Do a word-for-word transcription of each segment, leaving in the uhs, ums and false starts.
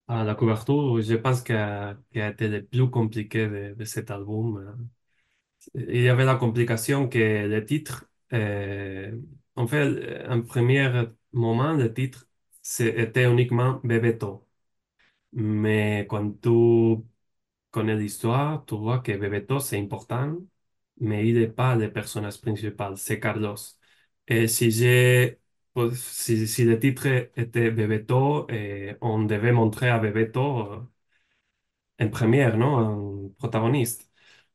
Ah, la couverture, je pense qu'elle qu'elle a été le plus compliqué de, de cet album. Il y avait la complication que le titre, euh, en fait, en premier moment, le titre c'était uniquement Bebeto. Mais quand tu connais l'histoire, tu vois que Bebeto c'est important, mais il n'est pas le personnage principal, c'est Carlos. Et si j'ai, pues, si, si le titre était Bebeto, eh, on devait montrer à Bebeto euh, en première, non? En protagoniste.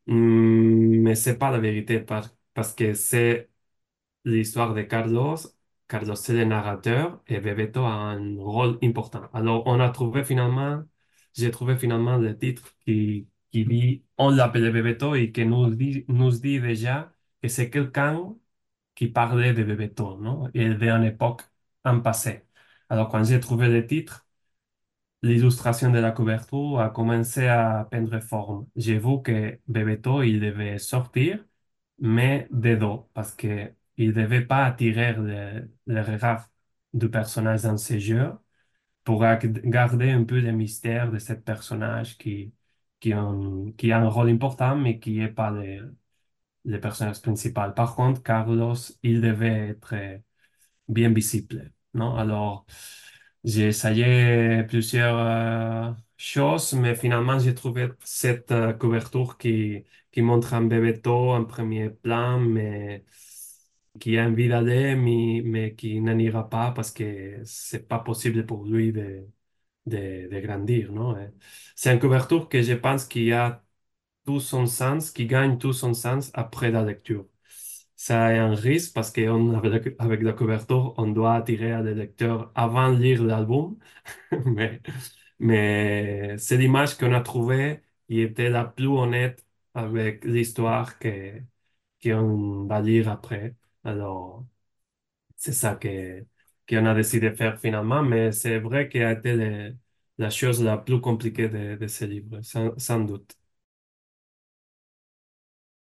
Mm, mais c'est pas la vérité par- parce que c'est l'histoire de Carlos. Carlos, c'est le narrateur et Bebeto a un rôle important. Alors, on a trouvé finalement, j'ai trouvé finalement le titre qui, qui dit, on l'appelait Bebeto et qui nous dit, nous dit déjà que c'est quelqu'un qui parlait de Bebeto, non? Et d'une époque en passé. Alors, quand j'ai trouvé le titre, l'illustration de la couverture a commencé à prendre forme. J'ai vu que Bebeto, il devait sortir, mais de dos, parce que il devait pas attirer le, le regard du personnage dans ses jeux pour ag- garder un peu le mystère de ce personnage qui, qui, a un, qui a un rôle important, mais qui n'est pas le, le personnage principal. Par contre, Carlos, il devait être bien visible, ¿no? Alors, j'ai essayé plusieurs euh, choses, mais finalement, j'ai trouvé cette euh, couverture qui, qui montre un Bebeto en premier plan, mais qui a envie d'aller, mais, mais qui n'en ira pas parce que c'est pas possible pour lui de, de, de grandir, non? Et c'est une couverture que je pense qu'il y a tout son sens, qui gagne tout son sens après la lecture. Ça a un risque parce qu'avec la, avec la couverture, on doit attirer le lecteur avant de lire l'album, mais, mais c'est l'image qu'on a trouvée qui était la plus honnête avec l'histoire que, qu'on va lire après. Alors, c'est ça que, qu'on a décidé de faire finalement, mais c'est vrai qu'il a été le- la chose la plus compliquée de, de ce livre, sans sans doute.